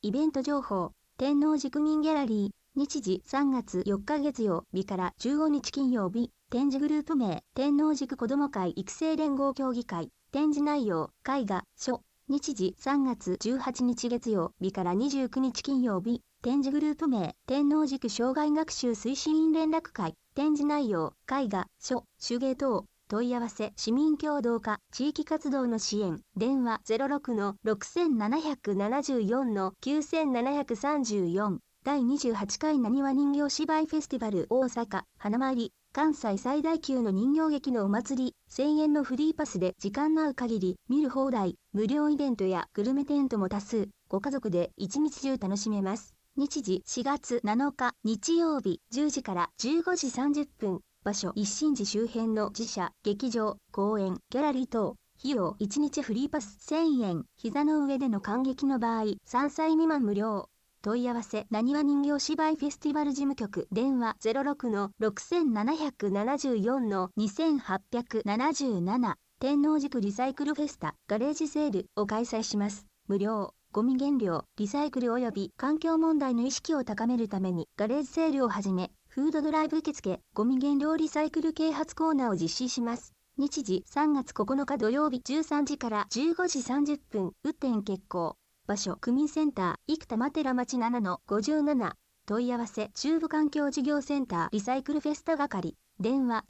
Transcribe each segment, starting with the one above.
イベント情報、天王寺区民ギャラリー、日時3月4日月曜日から15日金曜日、展示グループ名、天王寺区子ども会育成連合協議会、展示内容、絵画、書、日時3月18日月曜日から29日金曜日、展示グループ名、天王寺区障害学習推進員連絡会、展示内容、絵画、書、手芸等、問い合わせ、市民協働課、地域活動の支援、電話06-6774-9734、第28回なにわ人形芝居フェスティバル大阪、花まり、関西最大級の人形劇のお祭り、1000円のフリーパスで時間の合う限り、見る放題、無料イベントやグルメテントも多数、ご家族で一日中楽しめます。日時4月7日日曜日10時から15時30分。場所一心寺周辺の自社、劇場、公園、ギャラリー等。費用1日フリーパス1000円。膝の上での観劇の場合3歳未満無料。問い合わせなにわ人形芝居フェスティバル事務局電話06-6774-2877。天王寺区リサイクルフェスタガレージセールを開催します。無料。ゴミ減量、リサイクル及び環境問題の意識を高めるためにガレージセールをはじめ、フードドライブ受付、ゴミ減量リサイクル啓発コーナーを実施します。日時3月9日土曜日13時から15時30分、雨天決行。場所、区民センター、生田マテラ町7-57。問い合わせ、中部環境事業センターリサイクルフェスタ係。電話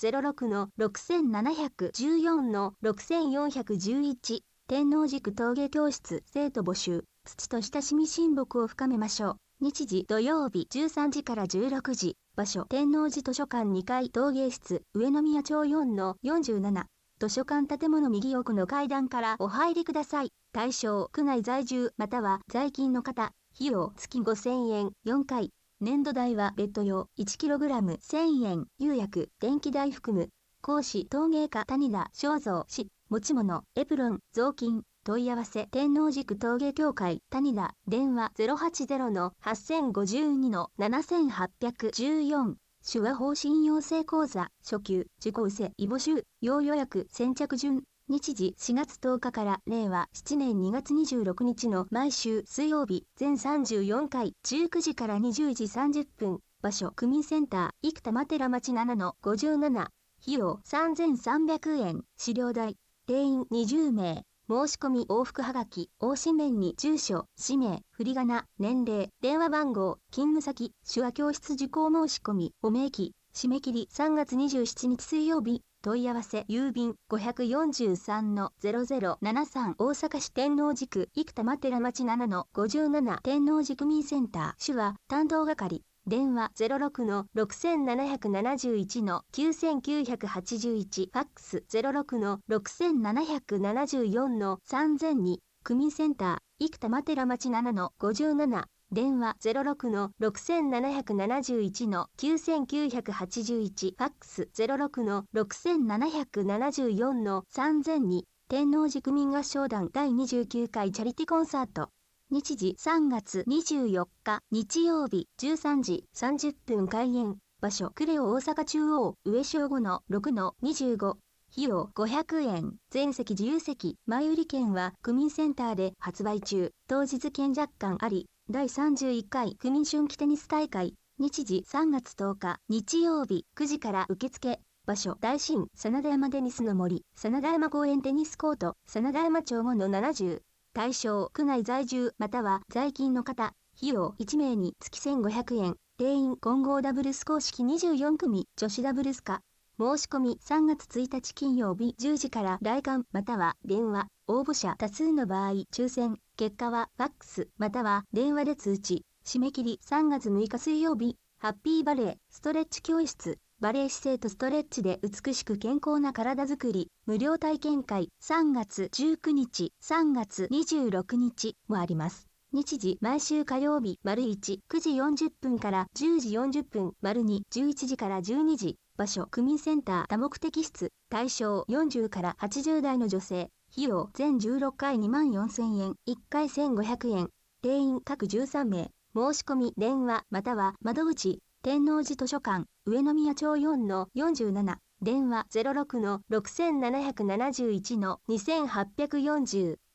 06-6714-6411。天王寺区陶芸教室、生徒募集。土と親しみ親睦を深めましょう。日時土曜日13時から16時。場所天王寺図書館2階陶芸室上宮町 4-47。図書館建物右奥の階段からお入りください。対象区内在住または在勤の方。費用月5000円4回。年度代は別途用 1kg1000 円。釉薬電気代含む。講師陶芸家谷田正蔵氏。持ち物エプロン雑巾。問い合わせ天王寺区陶芸協会谷田電話080-8052-7814。手話方針養成講座初級受講生異募集要予約先着順。日時4月10日から令和7年2月26日の毎週水曜日全34回19時から20時30分。場所区民センター生田マテラ町7-57。費用3300円。資料代定員20名。申し込み往復はがき、往診面に住所、氏名、振り仮名、年齢、電話番号、勤務先、手話教室受講申し込み、お名義、締め切り3月27日水曜日。問い合わせ郵便543-0073。大阪市天王寺区生田マテラ町7-57。天王寺区民センター手話担当係。電話06-6771-9981。ファックス06-6774-3002。区民センター生田マテラ町7-57。電話06-6771-9981。ファックス06-6774-3002。天王寺区民合唱団第29回チャリティコンサート。日時3月24日日曜日13時30分開演。場所クレオ大阪中央上正5-6-25。費用500円。全席自由席。前売り券は区民センターで発売中。当日券若干あり。第31回区民春季テニス大会。日時3月10日日曜日9時から受付。場所大新真田山テニスの森真田山公園テニスコート真田山町5-70。対象区内在住または在勤の方。費用1名につき1500円。定員混合ダブルス公式24組女子ダブルス化。申し込み3月1日金曜日10時から来館または電話。応募者多数の場合抽選。結果はファックスまたは電話で通知。締め切り3月6日水曜日。ハッピーバレーストレッチ教室。バレエ姿勢とストレッチで美しく健康な体づくり。無料体験会3月19日、3月26日もあります。日時毎週火曜日 ①9時40分から10時40分 ②11時から12時。場所区民センター多目的室。対象40から80代の女性。費用全16回24000円。1回1500円。定員各13名。申し込み電話または窓口。天王寺図書館上宮町 4-47。電話06-6771-2840。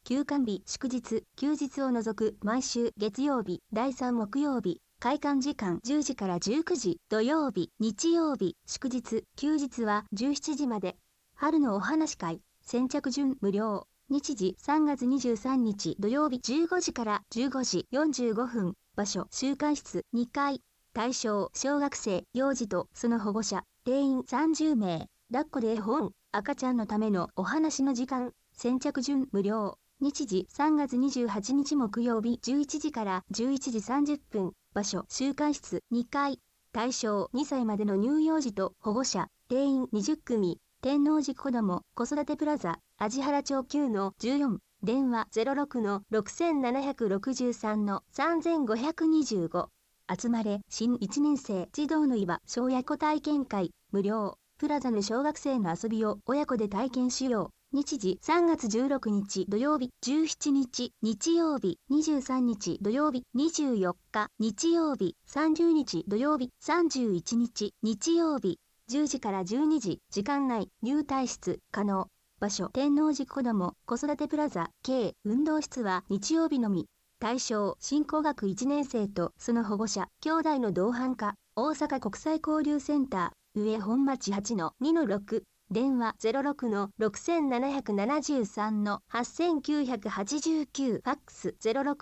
休館日祝日、休日を除く毎週月曜日、第3木曜日、開館時間10時から19時、土曜日、日曜日、祝日、休日は17時まで。春のお話会、先着順無料。日時3月23日土曜日15時から15時45分。場所、週刊室2階。対象、小学生、幼児とその保護者、定員30名。抱っこで絵本、赤ちゃんのためのお話の時間、先着順無料。日時3月28日木曜日11時から11時30分。場所、週刊室2階。対象、2歳までの乳幼児と保護者、定員20組。天王寺こども子育てプラザ、味原町9-14。電話06-6763-3525。集まれ、新1年生児童の岩小親子体験会、無料。プラザの小学生の遊びを親子で体験しよう。日時3月16日土曜日、17日日曜日、23日土曜日、24日日曜日、30日土曜日、31日日曜日、10時から12時、時間内、入退室可能。場所、天王寺こども子育てプラザ、K、運動室は日曜日のみ。対象、新興学1年生とその保護者、兄弟の同伴か、大阪国際交流センター、上本町 8-2-6。電話06-6773-8989。ファックス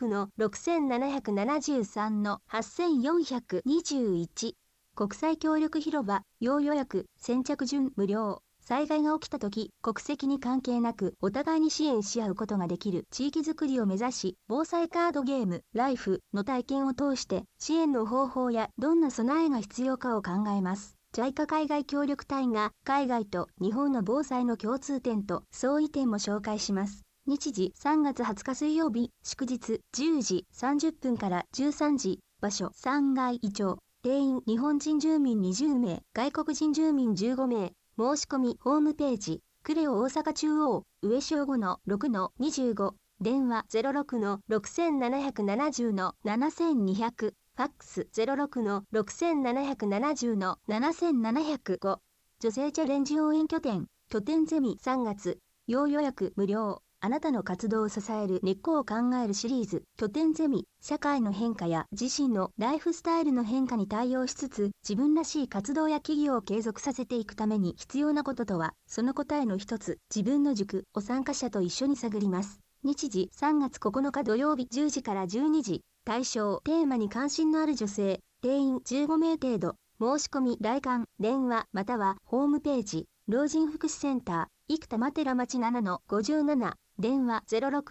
06-6773-8421。国際協力広場、要予約、先着順無料。災害が起きたとき、国籍に関係なく、お互いに支援し合うことができる地域づくりを目指し、防災カードゲーム、ライフの体験を通して、支援の方法やどんな備えが必要かを考えます。JICA 海外協力隊が、海外と日本の防災の共通点と相違点も紹介します。日時3月20日水曜日、祝日10時30分から13時、場所3階以上。定員日本人住民20名、外国人住民15名。申し込みホームページ、クレオ大阪中央、上小 5-6-25。電話06-6770-7200。ファックス06-6770-7705。女性チャレンジ応援拠点ゼミ3月。要予約無料。あなたの活動を支える根っこを考えるシリーズ、拠点ゼミ。社会の変化や自身のライフスタイルの変化に対応しつつ、自分らしい活動や企業を継続させていくために必要なこととは、その答えの一つ、自分の塾を参加者と一緒に探ります。日時3月9日土曜日10時から12時。対象、テーマに関心のある女性、定員15名程度。申し込み来館、電話またはホームページ。老人福祉センター、生田又良町 7-57。電話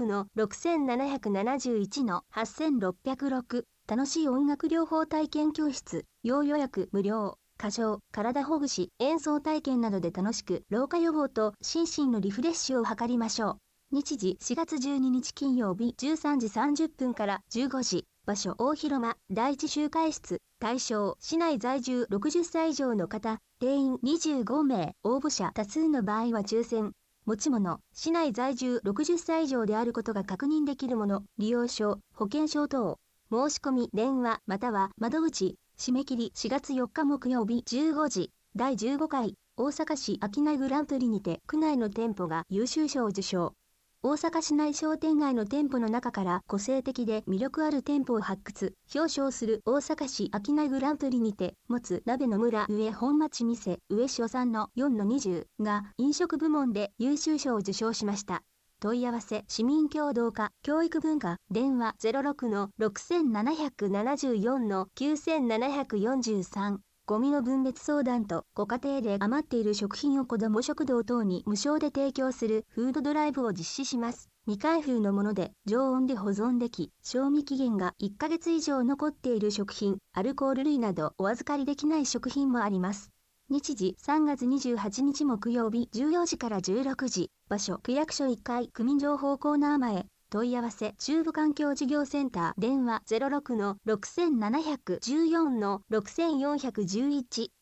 06-6771-8606。楽しい音楽療法体験教室、要予約無料。歌唱、体ほぐし、演奏体験などで楽しく、老化予防と心身のリフレッシュを図りましょう。日時4月12日金曜日13時30分から15時。場所、大広間、第一集会室。対象、市内在住60歳以上の方。定員25名。応募者多数の場合は抽選。持ち物、市内在住60歳以上であることが確認できるもの、利用証、保険証等。申し込み、電話、または窓口。締め切り4月4日木曜日15時。第15回、大阪市商いグランプリにて、区内の店舗が優秀賞を受賞。大阪市内商店街の店舗の中から個性的で魅力ある店舗を発掘、表彰する大阪市商いグランプリにて、持つ鍋の村上本町店上塩さんの 4-20 が飲食部門で優秀賞を受賞しました。問い合わせ、市民協働課、教育文化、電話 06-6774-9743。ゴミの分別相談とご家庭で余っている食品を子ども食堂等に無償で提供するフードドライブを実施します。未開封のもので常温で保存でき、賞味期限が1ヶ月以上残っている食品、アルコール類などお預かりできない食品もあります。日時3月28日木曜日14時から16時。場所、区役所1階区民情報コーナー前。問い合わせ、中部環境事業センター、電話 06-6714-6411。